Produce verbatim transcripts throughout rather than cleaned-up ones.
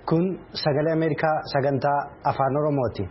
Kun sagalee Ameerikaa sagantaa afaan Oromooti.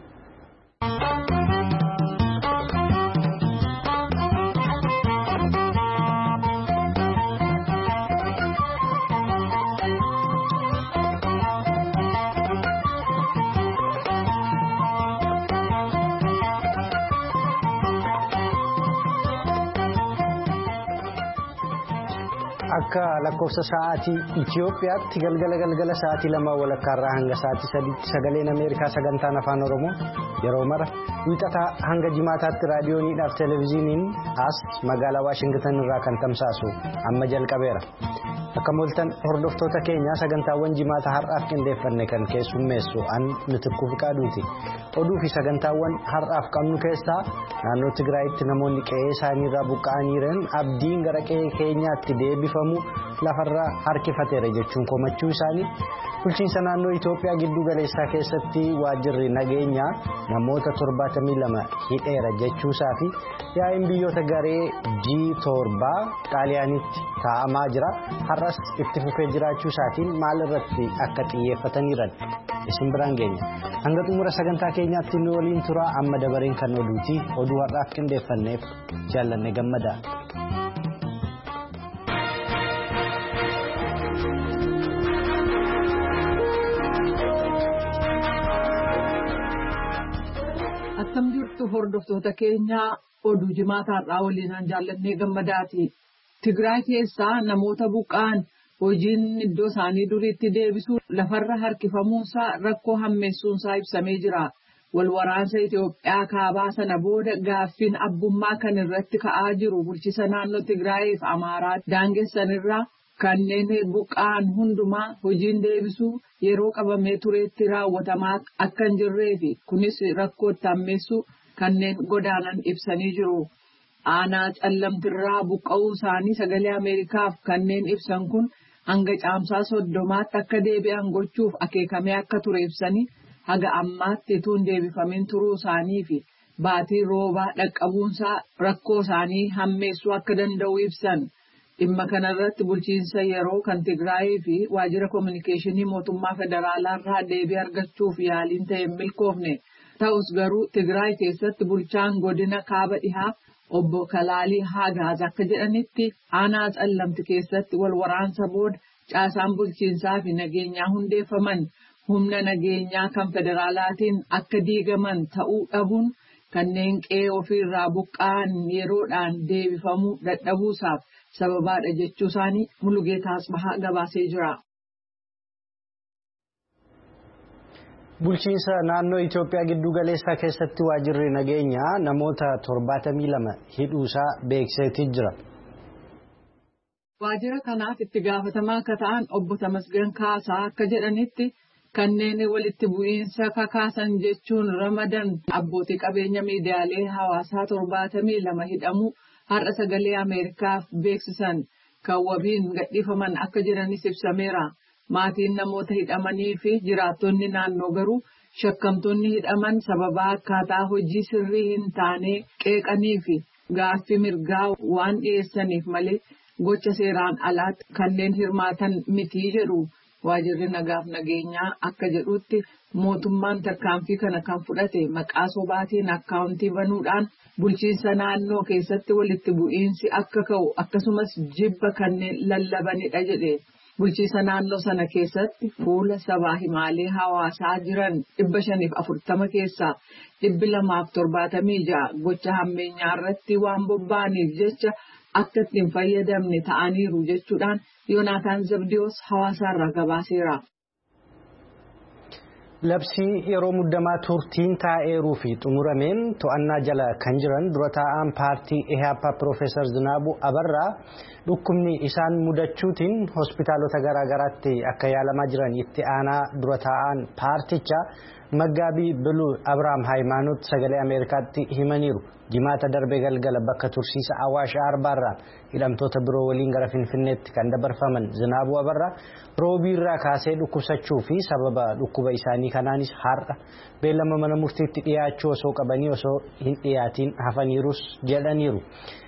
Akka lakkoofsa sa'aatii Itiyoophiyaatti galgala galgala sa'aatii lama walakkaarraa hanga sa'aatii sadiitti sagaleen Ameerikaa sagantaan afaan Oromoo yeroo mara wiixataa hanga jimaataatti raadiyooniidhaaf televezyiiniin as magaalaa Waashingtan irraa kan tamsaasu amma jalqabeera. Akka mooltan hordoftoota keenyaa sagantaawwan jimaata har'aaf qindeeffanne kan keessummeessu an Mitikkuu Fiqaaduuti. Oduu fi sagantaawwan har'aaf qabnu keessaa naannoo Tigraayitti namoonni qe'ee isaaniirraa buqqa'anii jiran abdiin gara qe'ee keenyaatti deebifamu lafarraa harkifateera jechuun komachuu isaanii, bulchiinsa naannoo Itoophiyaa giddu galeessaa keessatti waajjirri nageenyaa namoota torbaatamii lama hidheera jechuusaa fi yaa'iin biyyoota garee G torba Xaaliyaanitti taa'amaa jira. Har'as itti fufee jiraachuu isaatiin maal irratti akka xiyyeeffataniiran isin biraan geenya. Hanga xumura sagantaa keenyaatti nu waliin tura. Amma dabareen kan oduuti. Oduu har'aaf qindeeffanneef jaallanne gammada. Akkam jirtu hordoftoota keenyaa, oduu jimaata har'aa waliin jaallannee gammadaati. Tigraay keessaa namoota buqqa'an hojiin iddoo isaanii duriitti deebisuu lafarra harkifamuunsaa rakkoo hammeessuunsaa ibsamee jira. Walwaraansa Itoophiyaa kaabaa sana booda gaaffiin abbummaa kan irratti ka'aa jiru bulchiinsa naannoo Tigraay fi Amaaraa daangessanirraa kanneen buqqa'an hundumaa hojiin deebisuu yeroo qabamee tureetti raawwatamaa akka hin jirree fi kunis rakkoo itti hammeessuu kanneen godaanan ibsanii jiru. Aanaa callamtirraa buqqa'uu isaanii sagalee Ameerikaaf kanneen ibsan kun hanga caamsaa soddomaatti akka deebi'an gochuuf akeekamee akka ture ibsanii haga ammaatti tuun deebifamin turuu isaanii fi baatii roobaa dhaqqabuunsaa rakkoo isaanii hammeessuu akka danda'u ibsan. Dhimma kanarratti bulchiinsa yeroo kan Tigraayii fi waajjira koominikeeshinii mootummaa federaalaarraa deebii argachuuf yaaliin ta'e milkoofne. Ta'us garuu Tigraay keessatti bulchaan godina kaaba dhihaa obbo Kalaalii Haagaaz akka jedhanitti aanaa callamti keessatti wal waraansa booda caasaan bulchiinsaa fi nageenyaa hundeeffaman humna nageenyaa kan federaalaatiin akka diigaman ta'uu dhabuun kanneen qe'ee ofiirraa buqqa'an yeroodhaan deebifamuu dadhabuusaaf sababaadha jechuu isaanii Mulugeetaa Asbahaa gabaasee jira. Bulchiinsa naannoo Itoophiyaa giddu galeessaa keessatti waajjirri nageenyaa namoota torbaatamii lama hidhuusaa beeksiseetii jira. Waajjira kanaaf itti gaafatamaa akka ta'an obbo Tamasgan Kaasaa akka jedhanitti kanneen walitti bu'iinsa kakaasan jechuun ramadan abbootii qabeenya miidiyaalee hawaasaa torbaatamii lama hidhamuu har'a sagalee Ameerikaaf beeksisan kan wabiin gadhiifaman akka jiranis ibsameera. Maatiin namoota hidhamanii fi jiraattonni naannoo garuu shakkamtoonni hidhaman sababa akkaataa hojii sirrii hin taane qeeqanii fi gaaffii mirgaa waan dhiyeessaniif malee gocha seeraan alaatti kanneen hirmaatan mitii jedhu. Waajjirri nagaaf nageenyaa akka jedhutti mootummaan tarkaanfii kana kan fudhate maqaa sobaatiin akkaawuntii banuudhaan bulchiinsa naannoo keessatti walitti bu'iinsi akka ka'u akkasumas jibba kanneen lallabanidha jedhe. Bulchiinsa naannoo sana keessatti fuula sabaa himaalee hawaasaa jiran dhibba shaniif afurtama keessaa dhibbi lamaaf torbaatamii ja'a gocha hammeenyaa irratti waan bobba'aniif jecha akka ittiin fayyadamne ta'aniiru jechuudhaan Yoonaataan Zabdiyoos hawaasaarraa gabaaseera. Labsii yeroo muddamaa turtiin taa'eeruu fi xumurameen to'annaa jala kan jiran dura taa'aan paartii E H A P Profeesar Zinaabuu Abarraa dhukkubni isaan mudachuutiin hospitaalota garaagaraatti akka yaalamaa jiran itti aanaa dura taa'aan paartichaa Maggaabii Biluu Abrahaam Hayimaanoot sagalee Ameerikaatti himaniiru. Jimaata darbe galgala bakka tursiisa Awaash Arbaarraa hidhamtoota biroo waliin gara Finfinneetti kan dabarfaman Zinaabuu Abarraa roobiirraa kaasee dhukkubsachuu fi sababa dhukkuba isaanii kanaanis har'a beellama mana murtiitti dhiyaachuu osoo qabanii osoo hin dhiyaatiin hafaniirus jedhaniiru.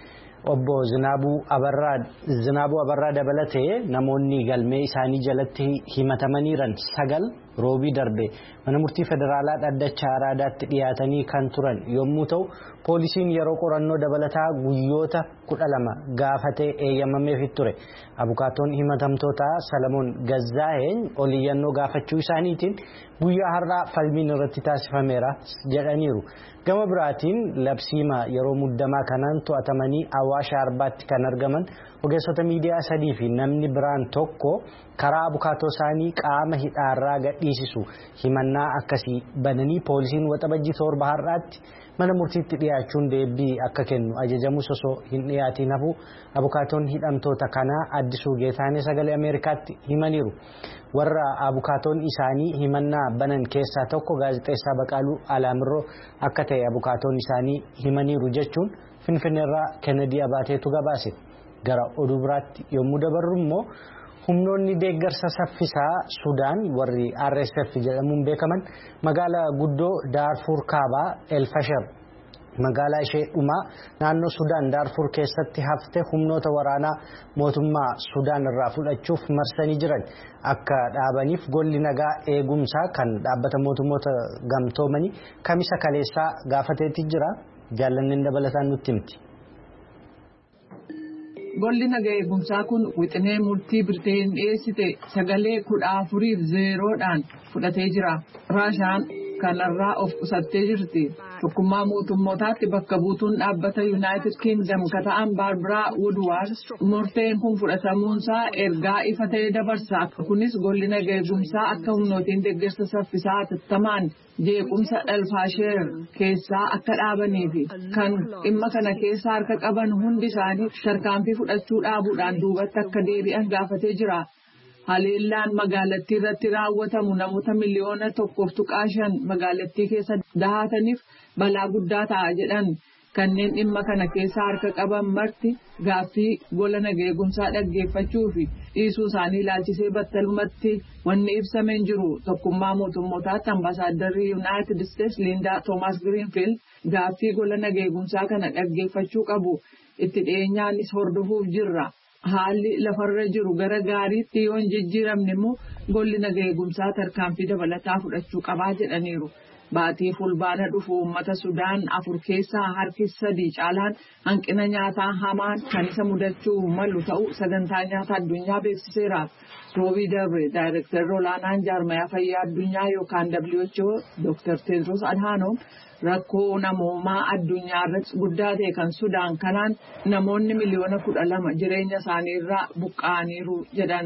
obbo Zinaabuu Abarraa Zinaabuu Abarraa dabalatee namoonni galmee isaanii jalatti himatamaniiran sagal roobii darbe mana murtii federaalaa dhaddacha Araadaatti dhiyaatanii kan turan yommuu ta'u poolisiin yeroo qorannoo dabalataa guyyoota kudha lama gaafatee eeyyamameef ture. Abukaatoon himatamtoota Salamoon Gazzaa'een oliyyannoo gaafachuu isaaniitiin guyyaa har'aa falmiin irratti taasifameera jedhaniiru. Gama biraatiin labsiima yeroo muddamaa kanaan to'atamanii Awaash Arbaatti kan argaman ogeessota miidiyaa sadii fi namni biraan tokko karaa abukaatoo isaanii qaama hidhaarraa gadhiisisu himannaa akkasii bananii poolisiin waxabajjii torba har'aatti mana murtiitti dhiyaachuun deebii akka kennu ajajamus osoo hin dhiyaatiin hafu abukaatoon hidhamtoota kanaa Addisuu Geetaanee Sagalee Ameerikaatti himaniiru. Warra abukaatoon isaanii himannaa banan keessaa tokko gaazexeessaa Baqaaluu Alaamirroo akka ta'e abukaatoon isaanii himaniiru jechuun Finfinneerraa Kennedy Abaateetu gabaase. Gara oduu biraatti yommuu dabarru immoo humnoonni deeggarsa saffisaa Sudaan warri R S F jedhamuun beekaman magaalaa guddoo Daarfur Kaabaa El Fasher magaalaa ishee dhumaa naannoo Sudaan Daarfur keessatti hafte humnoota waraanaa mootummaa Sudaan irraa fudhachuuf marsanii jiran akka dhaabaniif golli nagaa eegumsaa kan dhaabbata mootummoota gamtoomanii kamisa kaleessaa gaafateetti jira. Jaallannin dabalataan nutti himti. Golli nagaa eegumsaa kun wixinee murtii Birteen dhiyeessite sagalee kudha afuriif zeeroodhaan fudhatee jira. Raashaan kanarraa of qusattee jirti. Tokkummaa mootummootaatti bakka buutuun dhaabbata United Kingdom ka ta'an Barbara Woodward murteen kun fudhatamuunsaa ergaa ifa ta'e dabarsa. Kunis golli nagaa eegumsaa akka humnootiin deeggarsa saffisaa hatattamaan jeequmsa El Fasher keessaa akka dhaabaniifi kan dhimma kana keessaa harka qaban hundi isaanii tarkaanfii fudhachuu dhaabuudhaan duubatti akka deebi'an gaafatee jira. Haleellaan magaalattii irratti raawwatamu namoota miliyoona tokkoof tuqaa shan magaalattii keessa dahataniif balaa guddaa ta'a jedhan kanneen dhimma kana keessaa harka qaban marti gaaffii gola nagaa eegumsaa dhaggeeffachuu fi dhiisuu isaanii ilaalchisee battalumatti wanni ibsameen jiru. Tokkummaa mootummootaatti ambaasaaddarri United States Linda Thomas Greenfield gaaffii gola nagaa eegumsaa kana dhaggeeffachuu qabu itti dhiyeenyaanis hordofuuf jirra. Haalli lafarra jiru gara gaariitti yoo hin jijjiiramne immoo golli nagaa eegumsaa tarkaanfii dabalataa fudhachuu qabaa jedhaniiru. Baatii fulbaana dhufu uummata Sudaan afur keessaa harki sadii caalaan hanqina nyaataa hamaan kan isa mudachuu malu ta'uu sagantaa nyaata addunyaa beeksiseera. Roobii darbe daayirektarri olaanaan jaarmayaa fayyaa addunyaa yookaan W H O Doctor Tedros Adhanom rakkoo namoomaa addunyaa irratti guddaa ta'e kan Sudaan kanaan namoonni miliyoona kudha lama jireenya isaanii irraa buqqa'aniiru jedhan.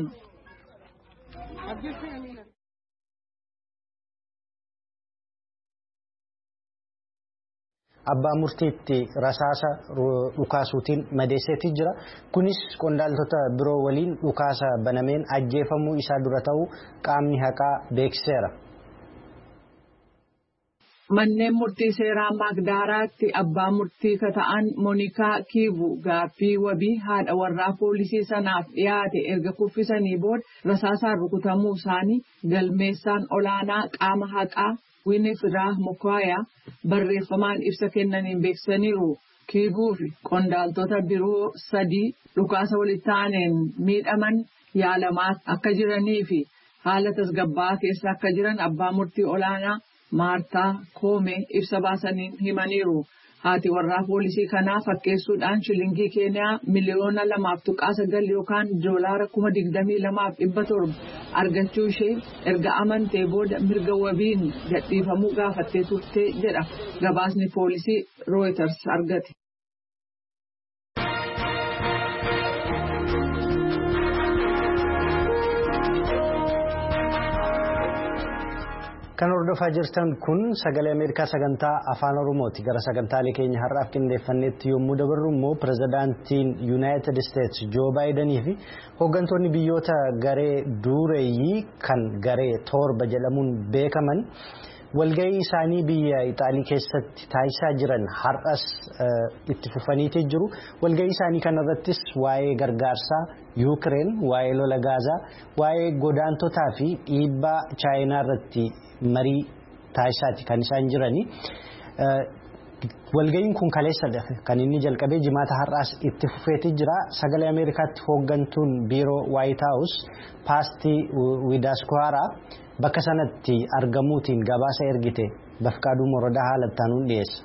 Abbaa murtiitti rasaasa dhukaasuutiin madeesseetii jira. Kunis qondaaltota biroo waliin dhukaasa banameen ajjeefamuu isaa dura ta'uu qaamni haqaa beeksiseera. Manneen murtii seeraa Magdaaraatti abbaa murtii ka ta'an Moonikaa Kiivu gaaffii wabii haadha warraa poolisii sanaaf dhiyaate erga kuffisanii booda rasaasaan rukutamuu isaanii galmeessaan olaanaa qaama haqaa Winifred Mukwaya barreeffamaan ibsa kennaniin beeksisaniiru. Kiivuu fi qondaaltota biroo sadii dhukaasa walitti aaneen miidhaman yaalamaa akka jiranii fi haala tasgabbaa'aa keessa akka jiran abbaa murtii olaanaa Maartaa Koomee ibsa baasaniin himaniiru. Haati warraa poolisii kanaa fakkeessuudhaan shilingii Keeniyaa miliyoona lamaaf tuqaa sagal yookaan doolaara kuma digdamii lamaaf dhibba torba argachuu ishee erga amantee booda mirga wabiin gadhiifamuu gaafattee turte jedha gabaasni poolisii Reuters argate. Kan hordofaa jirtan kun sagalee Ameerikaa sagantaa afaan Oromooti. Gara sagantaalee keenya har'aaf qindeeffannetti yommuu dabarru immoo pirezidaantiin United States Joe Biden fi hooggantoonni biyyoota garee dureeyyii kan garee torba jedhamuun beekaman walgahii isaanii biyya Ixaalii keessatti taasisaa jiran har'as itti fufaniitii jiru. Walgahii isaanii kanarrattis waa'ee gargaarsaa Yuukireen, waa'ee lola Gaazaa, waa'ee godaantotaa fi dhiibbaa Chaayinaa irratti marii taasisaati kan isaan jiranii. Walga'iin kun kaleessadha kan inni jalqabee jimaata har'aas itti fufeetii jira. Sagalee Ameerikaatti hooggantuun biiroo White House Paasti Widaaskuwaara bakka sanatti argamuutiin gabaasa ergite Bafqaaduu Morodaa haalattaanuun dhiyeessa.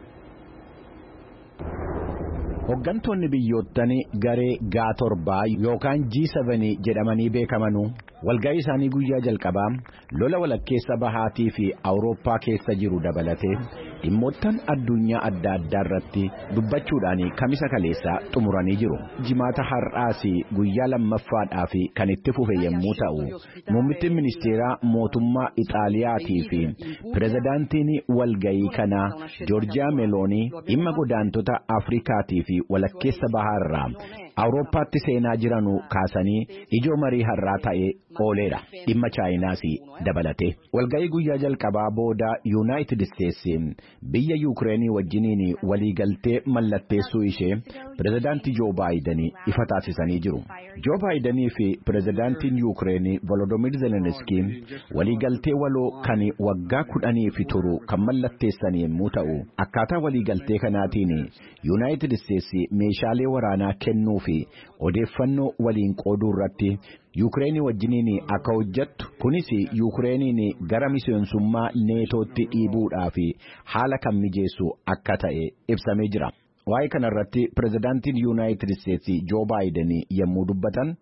Hooggantoonni biyyootanii garee G torbaa yookaan G seven jedhamanii beekamanuu walga'ii isaanii guyyaa jalqabaa lola walakkeessa bahaatii fi Awurooppaa keessa jiru dabalatee dhimmoottan addunyaa adda addaa irratti dubbachuudhaan kamisa kaleessaa xumuranii jiru. Jimaata har'aas guyyaa lammaffaadhaaf kan itti fufe yommuu ta'u muummittiin ministeeraa mootummaa Ixaaliyaatii fi pirezidaantiin walga'ii kanaa Joorjiyaa Meeloonii dhimma godaantota Afrikaatii fi walakkeessa bahaarraa Awurooppaatti seenaa jiranuu kaasanii ijoo marii har'aa ta'ee ooleera. Dhimma Chaayinaas dabalatee walga'ii guyyaa jalqabaa booda Yuunaayitid Isteetsi biyya Yuukireenii wajjiniin waliigaltee mallatteessuu ishee pirezidaantii Joo Baayiden ifa taasisanii jiru. Joo Baayiden fi pirezidaantiin Yuukireenii Volodoomiir Zeleniskii waliigaltee waloo kan waggaa kudhanii fi turu kan mallatteessan yommuu ta'u akkaataa waliigaltee kanaatiin Yuunaayitid Isteetsi meeshaalee waraanaa kennuu fi odeeffannoo waliin qooduu irratti Yuukireenii wajjiniin akka hojjettu kunis Yuukireeniin gara miseensummaa neetootti dhiibuudhaaf haala kan mijeessu akka ta'e ibsamee jira. Waa'ee kanarratti pirezidaantiin Yuunaayitid Isteetsi Joo Baayiden yommuu dubbatan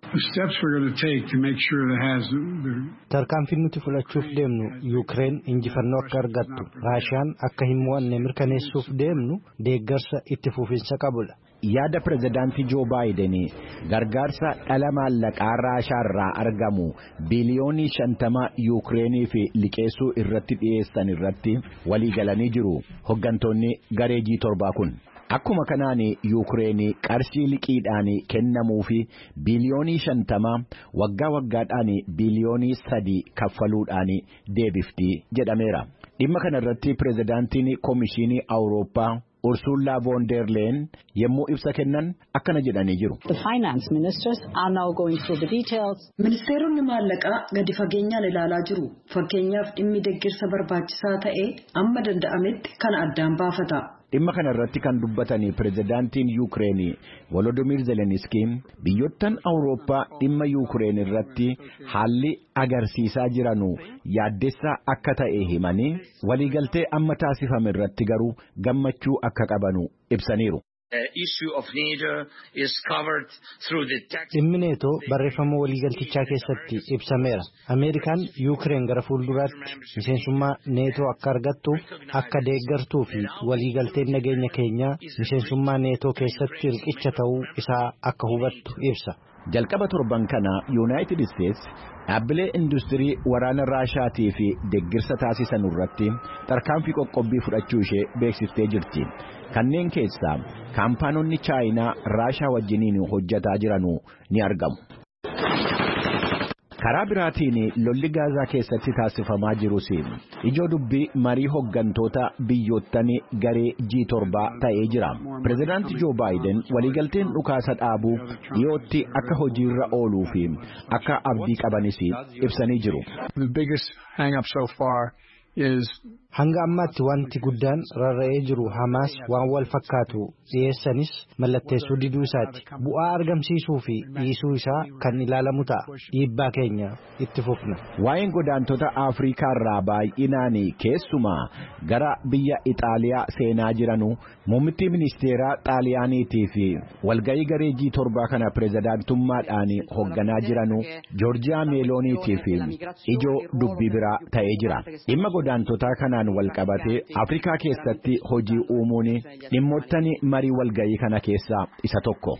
tarkaanfiin nuti fudhachuuf deemnu Yuukireen injifannoo akka argattu Raashiyaan akka hin mo'anne mirkaneessuuf deemnu deeggarsa itti fufinsa qabudha. Yaada pirezidaantii Joo Baayiden gargaarsa dhala maallaqaa Raashiyaarraa argamu biliyoonii shantama Yuukireeniif liqeessuu irratti dhiyeessan irratti walii galanii jiru hooggantoonni garee G torbaa kun. Akkuma kanaan Yuukireenii qarshii liqiidhaan kennamuu fi biliyoonii shantama waggaa waggaadhaan biliyoonii sadii kaffaluudhaan deebifti jedhameera. Dhimma kanarratti pirezidaantiin Komishinii Awurooppaa Ursula von der Leyen yommuu ibsa kennan akkana jedhanii jiru. Ministeeronni maallaqaa gadi fageenyaan ilaalaa jiru. Fakkeenyaaf dhimmi deeggarsa barbaachisaa ta'e amma danda'ametti kan addaan baafata. Dhimma kanarratti kan dubbatanii pirezidaantiin Yuukireenii Volodoomiir Zeleniskii biyyoottan Awurooppaa dhimma Yuukireen irratti haalli agarsiisaa jiranu yaaddessaa akka ta'e himanii waliigaltee amma taasifame irratti garuu gammachuu akka qabanu ibsaniiru. Dhimmi neetoo barreeffama waliigaltichaa keessatti ibsameera. Ameerikaan Yuukireen gara fuulduraatti miseensummaa neetoo akka argattu akka deeggartuu fi waliigalteen nageenya keenyaa miseensummaa neetoo keessatti riqicha ta'uu isaa akka hubattu ibsa. Jalqaba torban kana Yuunaayitid Isteetsi dhaabbilee industirii waraana Raashiyaatii fi deeggarsa taasisan irratti tarkaanfii qoqqobbii fudhachuu ishee beeksiftee jirti. Kanneen keessaa kaampaanonni Chaayinaa Raashiyaa wajjiniin hojjetaa jiranu ni argamu. Karaa biraatiin lolli Gaazaa keessatti taasifamaa jirus ijoo dubbii marii hooggantoota biyyootanii garee G torbaa ta'ee jira. Pirezidaantii Joo Baayiden waliigalteen dhukaasa dhaabuu dhiyootti akka hojiirra ooluu fi akka abdii qabanis ibsanii jiru. Hanga ammaatti wanti guddaan rarra'ee jiru Hamaas waan wal fakkaatu dhiyeessanis mallatteessuu diduu isaati. Bu'aa argamsiisuu fi dhiisuu isaa kan ilaalamu ta'a. Dhiibbaa keenya itti fufna. Waa'een godaantota Afrikaa irraa baay'inaan keessumaa gara biyya Ixaaliyaa seenaa jiranu muummittii ministeeraa Xaaliyaaniitii fi walga'ii garee G torbaa kana pirezidaantummaadhaan hoogganaa jiranu Joorjiyaa Meelooniitii fi ijoo dubbii biraa ta'ee jira. Dhimma godaantotaa kanaan wal qabatee Afrikaa keessatti hojii uumuun dhimmoottan marii walga'ii kana keessaa isa tokko.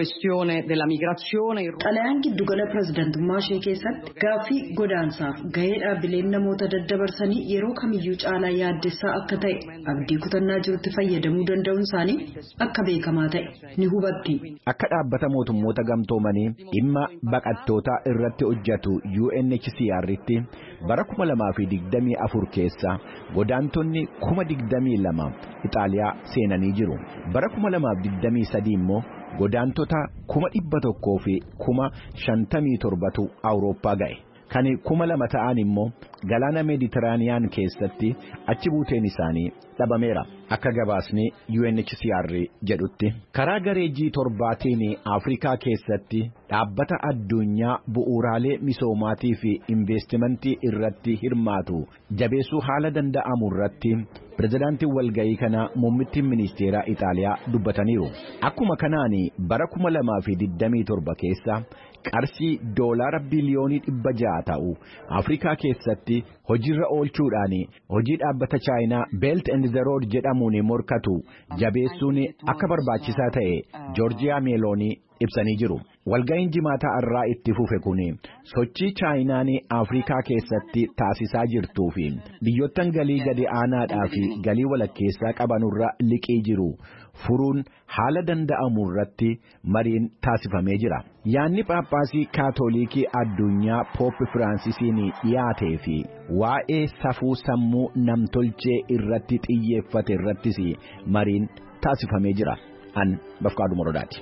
Xalayaan giddugala pirezidaantummaa ishee keessatti gaaffii godaansaaf gahee dhaabbileen namoota daddabarsanii yeroo kamiyyuu caalaa yaaddessaa akka ta'e abdii kutannaa jirutti fayyadamuu danda'uun isaanii akka beekamaa ta'e ni hubatti. Akka dhaabbata mootummoota gamtoomanii dhimma baqattootaa irratti hojjetu U N H C R'tti bara kuma lamaa fi digdamii afur keessa godaantonni kuma digdamii lama Itaaliyaa seenanii jiru. Bara kuma lamaaf digdamii sadii immoo godaantota kuma dhibba tokkoo fi kuma shantamii torbatu Awurooppaa ga'e. kan kuma lama ta'an immoo galaana meeditiraaniyaan keessatti achi buuteen isaanii dhabameera. Akka gabaasni U N H C R jedhutti karaa garee G torbaatiin Afrikaa keessatti dhaabbata addunyaa bu'uuraalee misoomaatii fi investimentii irratti hirmaatu jabeessuu haala danda'amu irratti pirezidaantiin walga'ii kana muummittiin ministeeraa Itaaliyaa dubbataniiru. Akkuma kanaan bara kuma lamaa fi digdamii torba keessa qarshii doolaara biliyoonii dhibba ja'a ta'u Afrikaa keessatti hojiirra oolchuudhaan hojii dhaabbata Chaayinaa Belt and Road jedhamuun morkatu jabeessuun akka barbaachisaa ta'e Joorjiyaa Meeloonii ibsanii jiru. Walga'iin jimaataa irraa itti fufe kun sochii Chaayinaan Afrikaa keessatti taasisaa jirtuu fi biyyoottan galii gadi aanaadhaa fi galii walakkeessaa qabanurra liqii jiru furuun haala danda'amu irratti mariin taasifamee jira. Yaanni Paappaasii Kaatoolikii addunyaa Poop Firaansiisiin dhiyaatee fi waa'ee safuu sammuu namtolchee irratti xiyyeeffate irrattis mariin taasifamee jira. An Bafqaaduu Morodaati.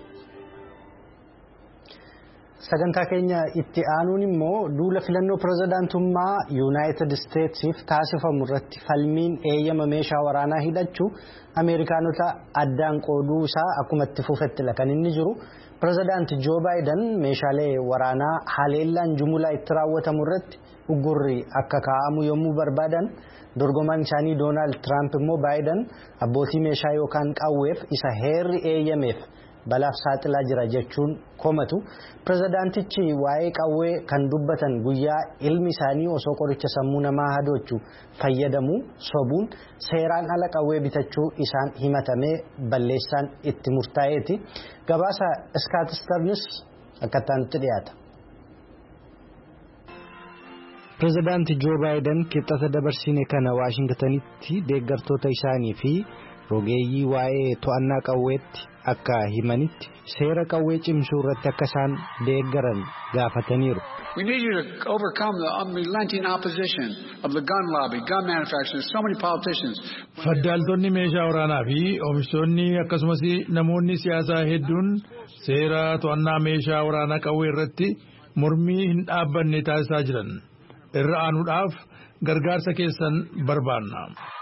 Sagantaa keenya itti aanuun immoo duula filannoo pirezidaantummaa Yuunaayitid Isteetsiif taasifamu irratti falmiin eeyyama meeshaa waraanaa hidhachuu Ameerikaanota addaan qooduu isaa akkuma itti fufetti kan inni jiru. Pirezidaanti Joo Baayiden meeshaalee waraanaa haleellaan jumlaa itti raawwatamu irratti uggurri akka kaa'amu yommuu barbaadan, dorgomaan isaanii Doonaald Tiraamp immoo Baayiden abbootii meeshaa yookaan qawweef isa heerri eeyyameef balaaf saaxilaa jira jechuun komatu. Pirezidaantichi waa'ee qawwee kan dubbatan guyyaa ilmi isaanii osoo qoricha sammuu namaa hadoochu fayyadamu sobuun seeraan ala qawwee bitachuu isaan himatamee balleessaan itti murtaa'eeti. Gabaasa Scott Stearns akkataanitti dhiyaata. Pirezidaanti Joo Baayiden qixxata dabarsine kana Waashingtanitti deeggartoota isaanii fi rogeeyyii waa'ee to'annaa qawweetti akka himanitti seera qawwee cimsuu irratti akka isaan deeggaran gaafataniiru. We need you to overcome the unrelenting opposition of the gun lobby, gun manufacturers, so many politicians. Faddaaltonni meeshaa waraanaa fi oomishtoonni akkasumas namoonni siyaasaa hedduun seera to'annaa meeshaa waraanaa qawwee irratti mormii hin dhaabbanne taasisaa jiran. Irra aanuudhaaf gargaarsa keessan barbaanna.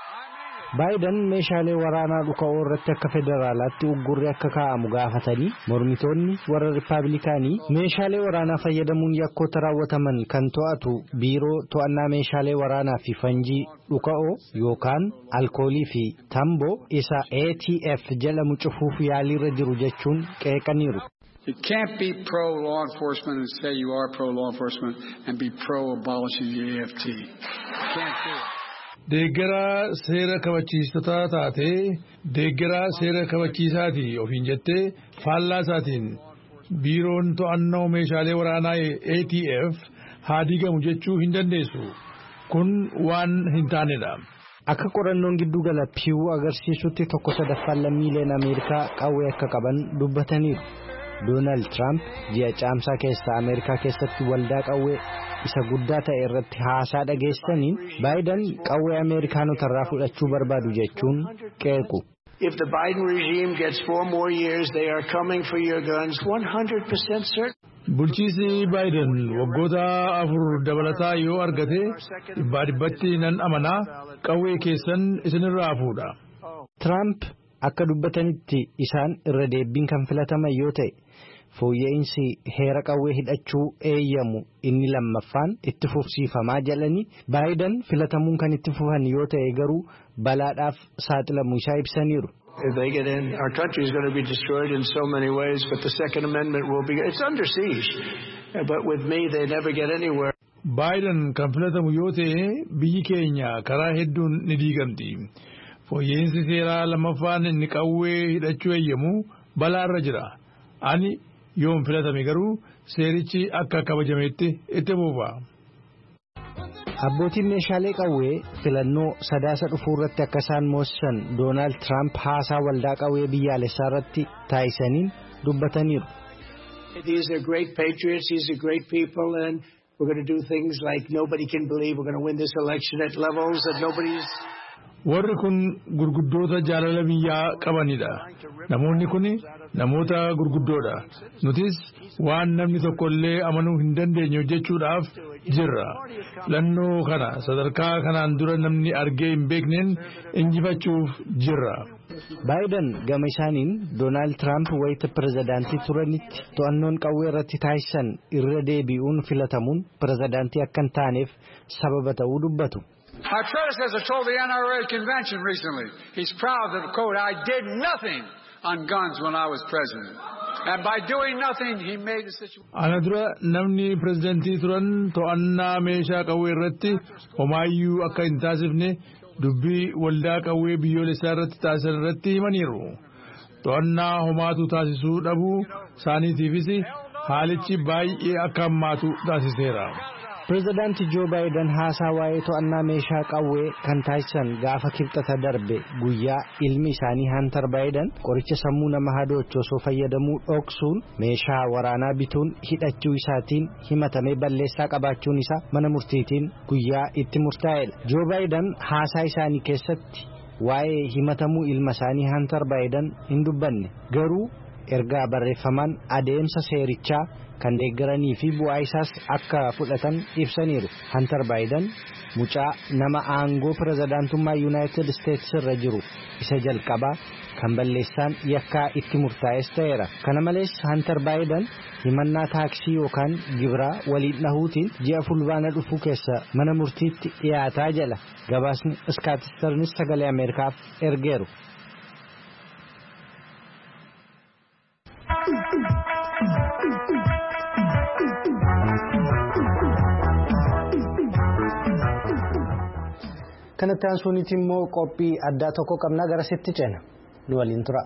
Baayiden meeshaalee waraanaa dhuka'oo irratti akka federaalaatti uggurri akka kaa'amu gaafatanii mormitoonni warra Rippaabilikaanii meeshaalee waraanaa fayyadamuun yakkoota raawwataman kan to'atu biiroo to'annaa meeshaalee waraanaa fi fanjii dhuka'oo yookaan alkoolii fi tamboo isa A T F jedhamu cufuuf yaaliirra jiru jechuun qeeqaniiru. You can't be pro-law enforcement and say you are pro-law enforcement and be pro-abolishing the A F T. You can't do it. Deeggara seera kabachiistota taatee deeggara seera kabachiisaati ofiin jettee faallaa isaatiin biiroon to'annoo meeshaalee waraanaa A T F haa diigamu jechuu hin dandeessu. Kun waan hin taanedha. Akka qorannoon giddu gala Pew agarsiisutti tokko sadaffaan lammiileen Ameerikaa qawwee akka qaban dubbataniiru. Doonaald Tiraamp ji'a caamsaa keessa Ameerikaa keessatti waldaa qawwee isa guddaa ta'e irratti haasaa dhageessaniin Baayiden qawwee Ameerikaanota irraa fudhachuu barbaadu jechuun qeequ. If the Biden regime gets four more years, they are coming for your guns one hundred percent certain. Bulchiinsi Baayiden waggoota afur dabalataa yoo argate dhibbaa dhibbatti nan amanaa qawwee keessan isinirraa fuudha. Tiraamp akka dubbatanitti isaan irra deebiin kan filataman yoo ta'e fooyya'insi heera qawwee hidhachuu eeyyamu inni lammaffaan itti fufsiifamaa jedhanii Baayiden filatamuun kan itti fufan yoo ta'e garuu balaadhaaf saaxilamuu isaa ibsaniiru. If they get in, our country is going to be destroyed in so many ways, but the Second Amendment will be, it's under siege. But with me, they never get anywhere. Baayiden kan filatamu yoo ta'e biyyi keenya karaa hedduun ni diigamti. Fooyya'insi seeraa lammaffaan inni qawwee hidhachuu eeyyamu balaarra jira. Ani yoon filatame garuu seerichi akka kabajametti itti fufa. Abbootiin meeshaalee qawwee filannoo sadaasa dhufuu irratti akka isaan moosisan Doonaald Tiraamp haasaa waldaa qawwee biyyaalessaa irratti taasisaniin dubbataniiru. These are great patriots, these are great people, and we're going to do things like nobody can believe we're going to win this election at levels that nobody's. warri kun gurguddoota jaalala biyyaa qabanidha. Namoonni kun namoota gurguddoodha. Nutis waan namni tokkollee amanuu hin dandeenye hojjechuudhaaf jirra. Filannoo kana sadarkaa kanaan dura namni argee hin beekneen injifachuuf jirra. Baayiden gama isaaniin Doonaald Tiraamp wayita pirezidaantii turanitti to'annoon qawwee irratti taasisan irra deebi'uun filatamuun pirezidaantii akka hin taaneef sababa ta'uu dubbatu. My predecessor told the N R A convention recently, he's proud that, quote, I did nothing on guns when I was president. And by doing nothing, he made the situation... Ana dura namni pirezidaantii turan to'annaa meeshaa qawwee irratti homaayyuu akka hin taasifne dubbii waldaa qawwee biyyoolessaa irratti taasisan irratti himaniiru. To'annaa homaatu taasisuu dhabuu isaaniitiifis haalichi baay'ee akka hammaatu taasiseera. Pirezidaantii Joo Baayiden haasaa waa'ee to'annaa meeshaa qawwee kan taasisan gaafa kibxata darbe guyyaa ilmi isaanii Hantar Baayiden qoricha sammuu nama hadoochu osoo fayyadamuu dhoksuun meeshaa waraanaa bituun hidhachuu isaatiin himatamee balleessaa qabaachuun isaa mana murtiitiin guyyaa itti murtaa'edha. Joo Baayiden haasaa isaanii keessatti waa'ee himatamuu ilma isaanii Hantar Baayiden hin dubbanne garuu ergaa barreeffamaan adeemsa seerichaa kan deeggaranii fi bu'aa isaas akka fudhatan ibsaniiru. Hantar Baayiden mucaa nama aangoo pirezidaantummaa Yuunaayitid Isteetsi irra jiru isa jalqabaa kan balleessaan yakkaa itti murtaa'es ta'eera. Kana malees Hantar Baayiden himannaa taaksii yookaan gibiraa waliin dhahuutiin ji'a fulbaana dhufuu keessa mana murtiitti dhiyaataa jala. Gabaasni Iskaatistarnis sagalee Ameerikaaf ergeeru. Kanatti aansuunitti immoo qophii addaa tokko qabnaa gara sitti ceena nu waliin tura.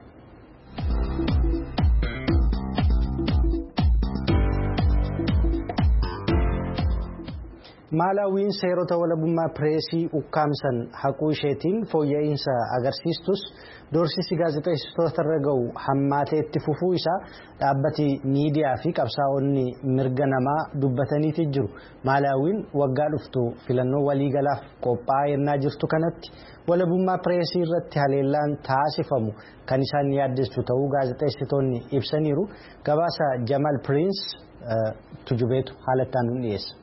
Maalaawiin seerota walabummaa pireesii ukkaamsan haquu isheetiin fooyya'insa agarsiistus doorsisi gaazexeessitoota irra ga'u hammaatee itti fufuu isaa dhaabbati miidiyaa fi qabsaa'onni mirga namaa dubbataniiti jiru. Maalaawiin waggaa dhuftu filannoo waliigalaaf qophaa'aa yennaa jirtu kanatti walabummaa pireesii irratti haleellaan taasifamu kan isaan yaaddessu ta'uu gaazexeessitoonni ibsaniiru. Gabaasa Jamal Prince tujubeetu haalattaan nu dhiyeessa.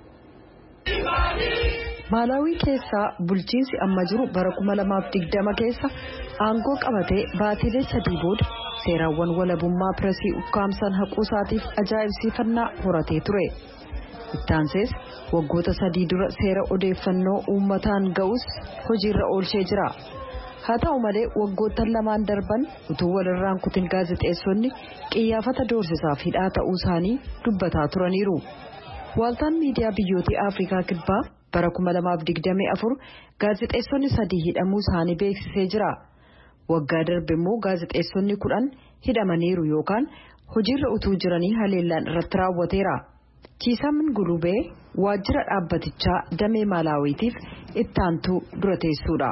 Maalaawii keessaa bulchiinsi amma jiru bara kuma lamaaf digdama keessa aangoo qabatee baatilee sadii booda seeraawwan walabummaa pireesii ukkaamsan haquu isaatiif ajaa'ibsiifannaa horatee ture. Ittaansees waggoota sadii dura seera odeeffannoo uummataan ga'us hojiirra oolchee jira. Haa ta'u malee waggoottan lamaan darban utuu walirraan kutin gaazexeessonni qiyyaafata doorsisaaf hidhaa ta'uu isaanii dubbataa turaniiru. Waaltaan miidiyaa biyyoota Afrikaa kibbaa bara kuma lamaaf digdamii afur gaazexeessonni sadii hidhamuu isaanii beeksisee jira. Waggaa darbe immoo gaazexeessonni kudhan hidhamaniiru yookaan hojiirra utuu jiranii haleellaan irratti raawwateera. Chiisamin Gulubee waajjira dhaabbatichaa damee Maalaawiitiif ittaantuu dura teessuudha.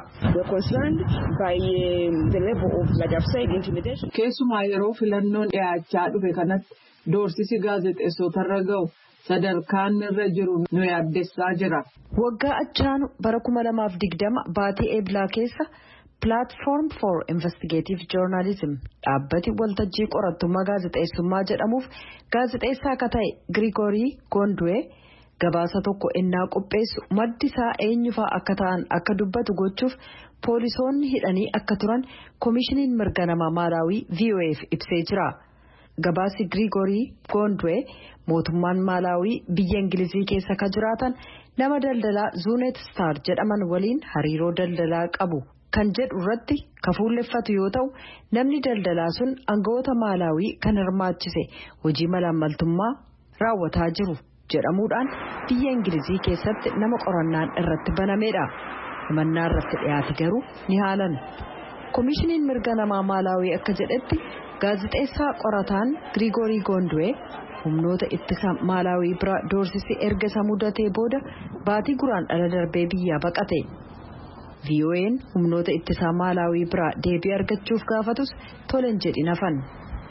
Keessumaa yeroo filannoon dhiyaachaa dhufe kanatti doorsisi gaazexeessotarra ga'u sadarkaan irra jiru nu yaaddessaa jira. Waggaa achaanu bara kuma lamaaf digdama baatii eeblaa keessa Platform for Investigative Journalism dhaabbati waltajjii qorattummaa gaazexeessummaa jedhamuuf gaazexeessaa akka ta'e Grigorii Gondwee gabaasa tokko ennaa qopheessu maddi isaa eenyufaa akka ta'an akka dubbatu gochuuf poolisoonni hidhanii akka turan koomishiniin mirga namaa Maalaawii V O F ibsee jira. Gabaasi Grigorii Gondwee mootummaan Maalaawii biyya Ingilizii keessa ka jiraatan nama daldalaa Zunet Star jedhaman waliin hariiroo daldalaa qabu kan jedhu irratti kafuulleffatu yoo ta'u namni daldalaa sun aangawoota Maalaawii kan hirmaachise hojii malaammaltummaa raawwataa jiru jedhamuudhaan biyya Ingilizii keessatti nama qorannaan irratti banameedha. Himannaa irratti dhiyaate garuu ni haalan. Koomishiniin mirga namaa Maalaawii akka jedhetti gaazexeessaa qorataan Grigorii Gondwee humnoota ittisa Maalaawii bira doorsisi erga isa mudatee booda baatii guraandhala darbee biyyaa baqate. V O N humnoota ittisaa Maalaawii bira deebii argachuuf gaafatus tolen jedhin hafan.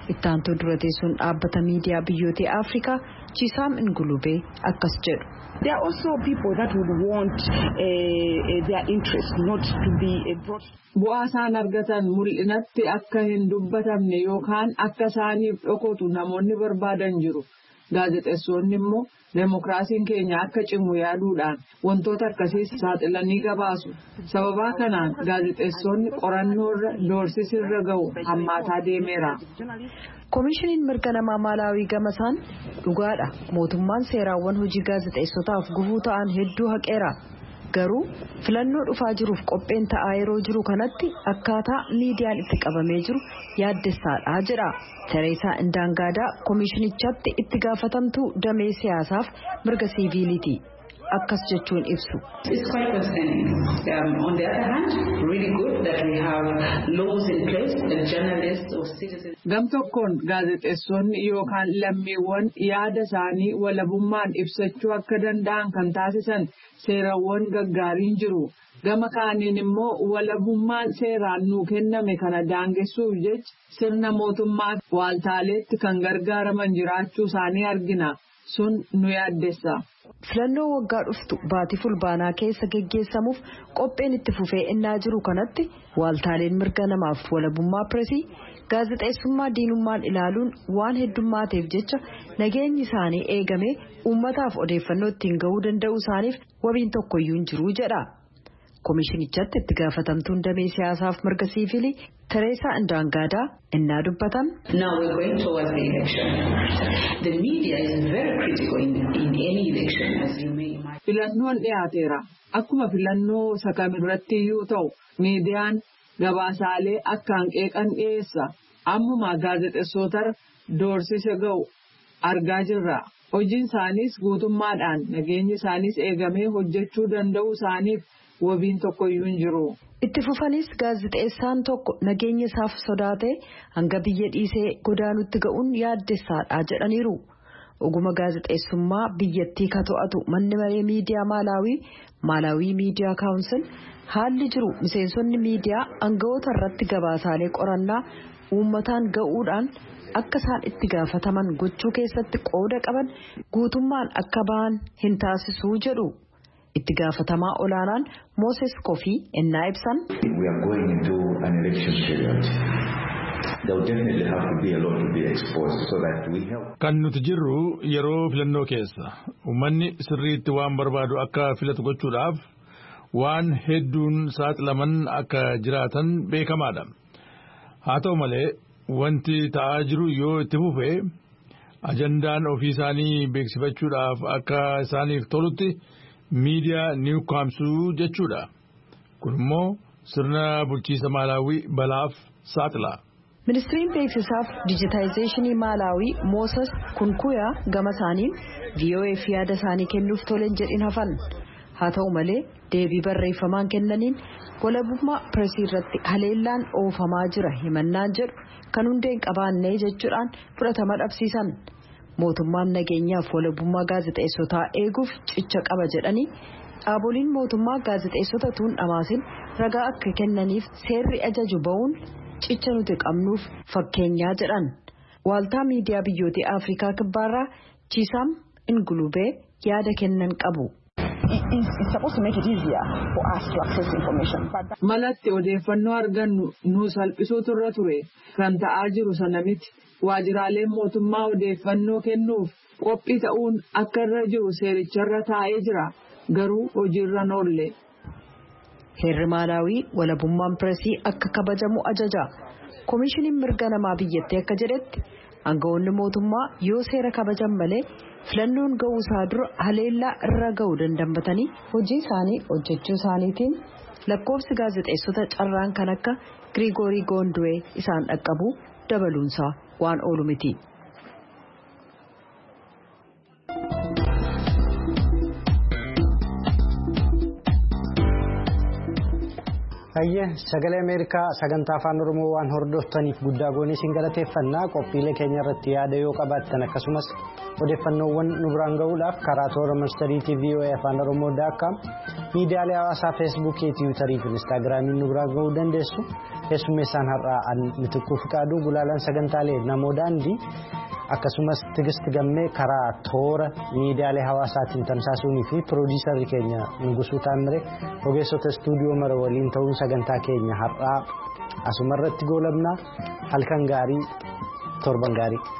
ittaantuu dura teessuun dhaabbata miidiyaa biyyoota Afrikaa Chisaam Ingulubee akkas jedhu. There are also people that would want uh, uh, their interest not to be uh, brought. Bu'aa isaan argatan mul'inatti akka hin dubbatamne yookaan akka isaaniif dhokotu namoonni barbaadan jiru. Gaazexeessonni immoo demokiraasiin keenya akka cimu yaaduudhaan wantoota akkasiis saaxilanii gabaasu. Sababaa kanaan gaazexeessonni qorannoorra doorsisirra ga'u hammaataa deemeera. Koomishiniin mirga namaa Maalaawii gamasaan dhugaadha mootummaan seeraawwan hojii gaazexeessotaaf gufuu ta'an hedduu haqeera. Garuu filannoo dhufaa jiruuf qopheen ta'aa yeroo jiru kanatti akkaataa miidiyaan itti qabamee jiru yaaddessaadha jedha. Tereesaa Indaangaadaa koomishinichatti itti gaafatamtuu damee siyaasaaf mirga siiviiliiti. Akkas jechuun ibsu. It's quite concerning. Um, on the other hand, really good that we have laws in place that journalists or citizens. Gam tokkoon gaazexeessonni yookaan lammiiwwan yaada isaanii walabummaan ibsachuu akka danda'an kan taasisan seerawwan gaggaariin jiru. Gama kaaniin immoo walabummaan seeraan nuu kenname kana daangessuuf jecha sirna mootummaa waaltaaleetti kan gargaaraman jiraachuu isaanii argina. Sun nu yaaddessa. Filannoo waggaa dhuftu baatii fulbaanaa keessa geggeessamuuf qopheen itti fufee innaa jiru kanatti waaltaaleen mirga namaaf walabummaa pireesii gaazexeessummaa diinummaan ilaaluun waan heddumaateef jecha nageenyi isaanii eegamee uummataaf odeeffannoo ittiin gahuu danda'u isaaniif wabiin tokkoyyuu hin jiru jedha. Koomishinichatti itti gaafatamtuun damee siyaasaaf mirga siivilii Tereesaa Indaangaadaa innaa dubbatan. Now we're going towards the election. The media is very critical in, in any election as you may imagine. Filannoon dhiyaateera. Akkuma filannoo sakamirratti iyyuu ta'u miidiyaan gabaasaalee akkaan qeeqan dhiyeessa. Ammuma gaazexeessootar doorsisa ga'u argaa jirra. Hojiin isaaniis guutummaadhaan nageenyi isaaniis eegamee hojjechuu danda'u isaaniif wabiin tokkoyyuu hin jiru. Itti fufanis gaazexeessaan tokko nageenya isaaf sodaatee hanga biyya dhiisee godaanutti ga'uun yaaddessaadha jedhaniiru. Oguma gaazexeessummaa biyyattii ka to'atu manni maree miidiyaa Maalaawii Maalaawii Miidiyaa Kaawunsil haalli jiru miseensonni miidiyaa aangawoota irratti gabaasaalee qorannaa uummataan ga'uudhaan akka isaan itti gaafataman gochuu keessatti qooda qaban guutummaan akka ba'an hin taasisuu jedhu. Itti gaafatamaa olaanaan Mooses Kofii innaa ibsan. We are going into an election period. There will definitely have to be a lot to be exposed so that we help. Kan nuti jirru yeroo filannoo keessa uummanni sirriitti waan barbaadu akka filatu gochuudhaaf waan hedduun saaxilaman akka jiraatan beekamaadha. Haa ta'u malee wanti ta'aa jiru yoo itti fufe ajandaan ofii isaanii beeksifachuudhaaf akka isaaniif tolutti. Miidiyaa niw kaamsuu jechuudha. Kun immoo sirna bulchiisa Maalaawii balaaf saaxila. Ministiriin beeksisaaf dijitaayizeeshinii Maalaawii Mooses Kunkuyaa gama isaaniin V O F yaada isaanii kennuuf toleen jedhin hafan. Haa ta'u malee deebii barreeffamaan kennaniin walabummaa pireesii irratti haleellaan oofamaa jira himannaan jedhu kan hundee hin qabaanne jechuudhaan fudhatama dhabsiisan. Mootummaan nageenyaaf walabummaa gaazexeessotaa eeguuf cicha qaba jedhanii dhaaboliin mootummaa gaazexeessota tuun dhamaasin ragaa akka kennaniif seerri ajaju ba'uun cicha nuti qabnuuf fakkeenyaa jedhan. Waaltaa miidiyaa biyyoota Afrikaa kibbaarraa Chisaam Ingulubee yaada kennan qabu. Malatti odeeffannoo argannu nu salphisuutu irra ture kan ta'aa jiru sana miti. Waajjiraaleen mootummaa odeeffannoo kennuuf qophii ta'uun akka irra jiru seericharra taa'ee jira. Garuu hojiirra hin oolle. Heerri Maalaawii walabummaan pireesii akka kabajamu ajaja. Koomishiniin mirga namaa biyyattii akka jedhetti aangawoonni mootummaa yoo seera kabajan malee filannoon ga'uu isaa dura haleellaa irra ga'uu dandammatanii hojii isaanii hojjechuu isaaniitiin lakkoofsi gaazexeessota carraan kan akka Giriigoorii Goonduwee isaan dhaqqabu dabaluunsaa waan oolu miti. Ayyee sagalee Ameerikaa sagantaa afaan Oromoo waan hordoftaniif guddaa goonee isin galateeffannaa. Qophiilee keenya irratti yaada yoo qabaattan akkasumas odeeffannoowwan nu biraan gahuudhaaf karaa toora marsariitii V O A afaan Oromoo daakkaam miidiyaalee hawaasaa feesbuukii, tiwiitarii fi instaagiraamiin nu biraan gahuu dandeessu. Keessummeessaan har'aa Mitikkuu Fiqaaduu, gulaalaan sagantaalee namoo daandii akkasumas Tigisti Gammee karaa toora miidiyaalee hawaasaatiin tamsaasuunii fi piroodiisarri keenya Nugusuu Taamire ogeessota istuudiyoo mara waliin ta'uun sagantaa keenya har'aa asumarratti goolabnaa. Halkan gaarii, torban gaarii.